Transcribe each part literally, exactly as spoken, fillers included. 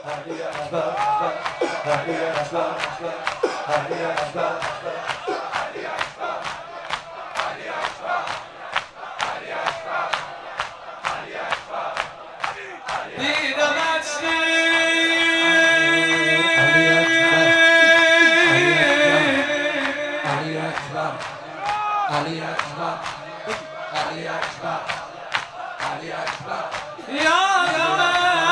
علی اکبر علی اکبر علی اکبر دیدم اصلی علی اکبر علی اکبر علی اکبر علی اکبر یادم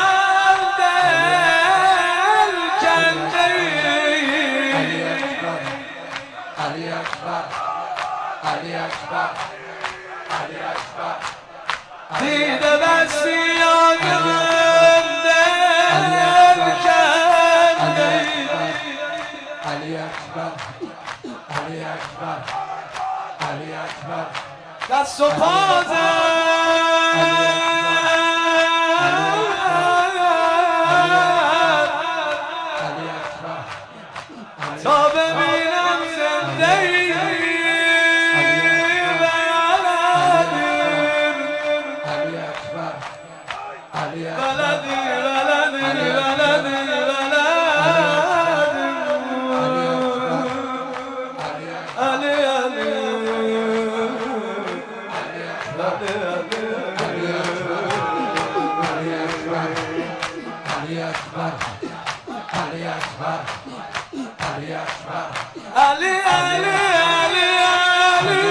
دل کنده علی اکبر علی اکبر علی اکبر علی اکبر دیده بستی یادم دل کنده علی اکبر علی اکبر علی اکبر دست و پا تا ببینم زنده ای علی اکبر علی اکبر علی اکبر علی اکبر علی اکبر علی علی علی علی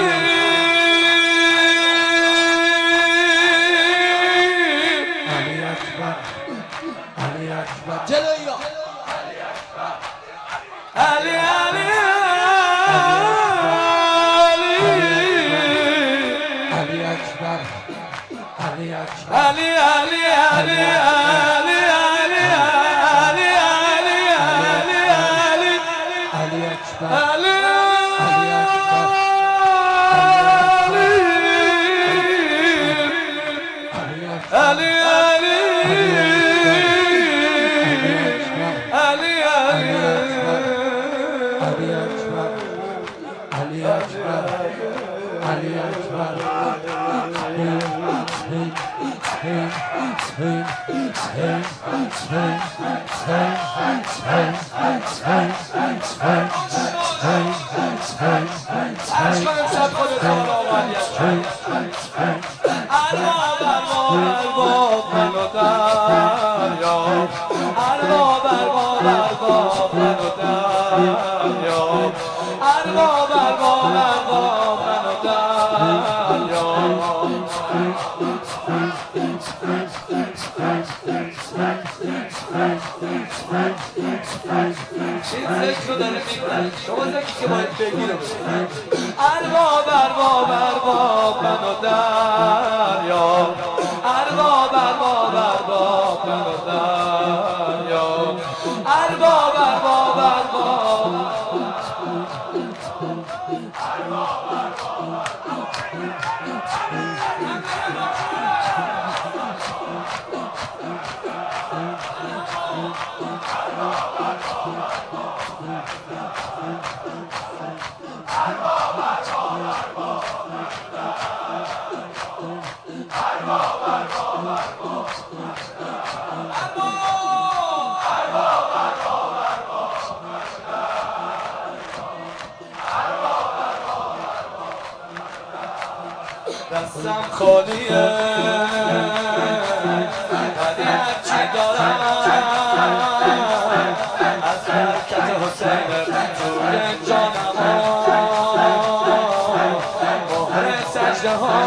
علی اکبر علی اکبر جلوی علی اکبر علی علی علی اکبر علی اکبر علی علی علی علی علی شما زکی که باید بگیرم ارباب ارباب ارباب من و دریا ارباب ارباب ارباب من و دریا ارباب ارباب ارباب دستم خالیه ولی هرچی دارم از برکت حسین توی جانم مهر سجده ها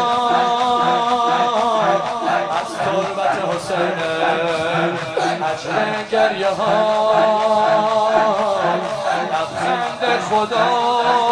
از تربت حسین اجر گریه ها لبخند خدا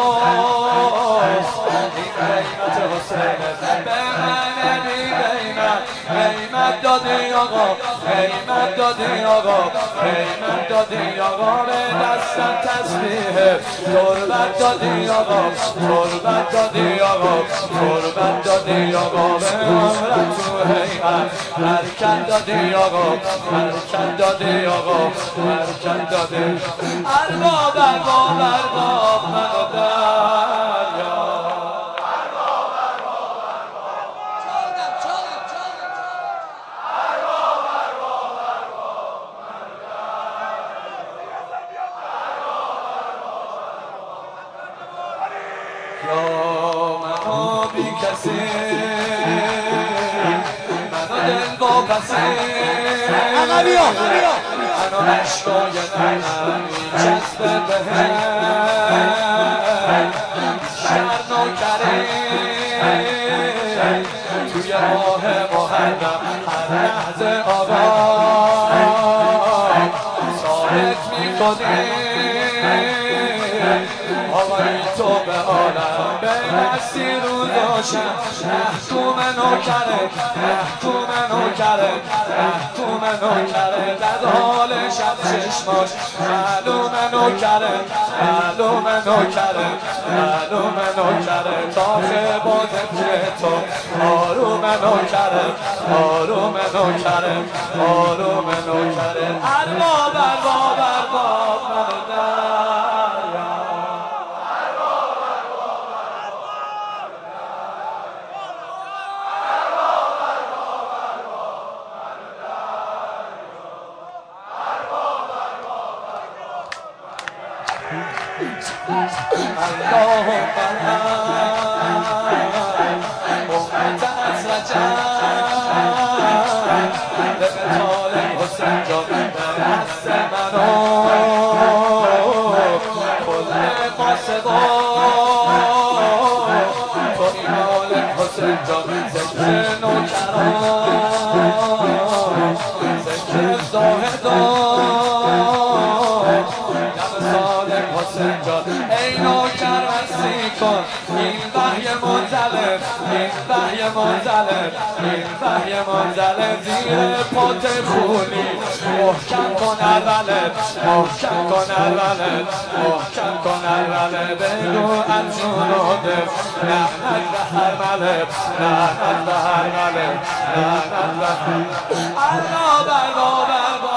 قیمت دادی آقا قیمت دادی آقا قیمت دادی آقا به دستم تسبیحه تربت دادی آقا تربت دادی آقا تربت دادی آقا به عمرت تو هیئت حرکت دادی آقا حرکت دادی آقا حرکت دادی ارباب ارباب ارباب من و دریا کسی منو دل با پسی منو عشقای نرم میچسبه به هم شر نوکره توی ماه محرم هر لحظه آقا ثابت میکنی آقای تو به عالم به مستی روزاشم محکوم نوکره محکوم نوکره محکوم نوکره در حال شب چشماش معلوم نوکره معلوم نوکره معلوم نوکره تاخه با ذکر تو آروم نوکره آروم نوکره آروم نوکره ارباب ارباب ارباب منو دریا اللهم امت از رجب به قتال حسین جان به دست منو کل قاسبا تو ایمان حسین جان ذکر نوکران ذکر زاهدان حسین جان ای نوکر وسی کن این وحی منزلق این وحی منزلق این وحی منزلق زیر پات خونی محکم کن اولت محکم کن اولت محکم کن اولت بگو از جنوده لعنت به هر ملک لعنت به هر ملک لعنت به هر الله بر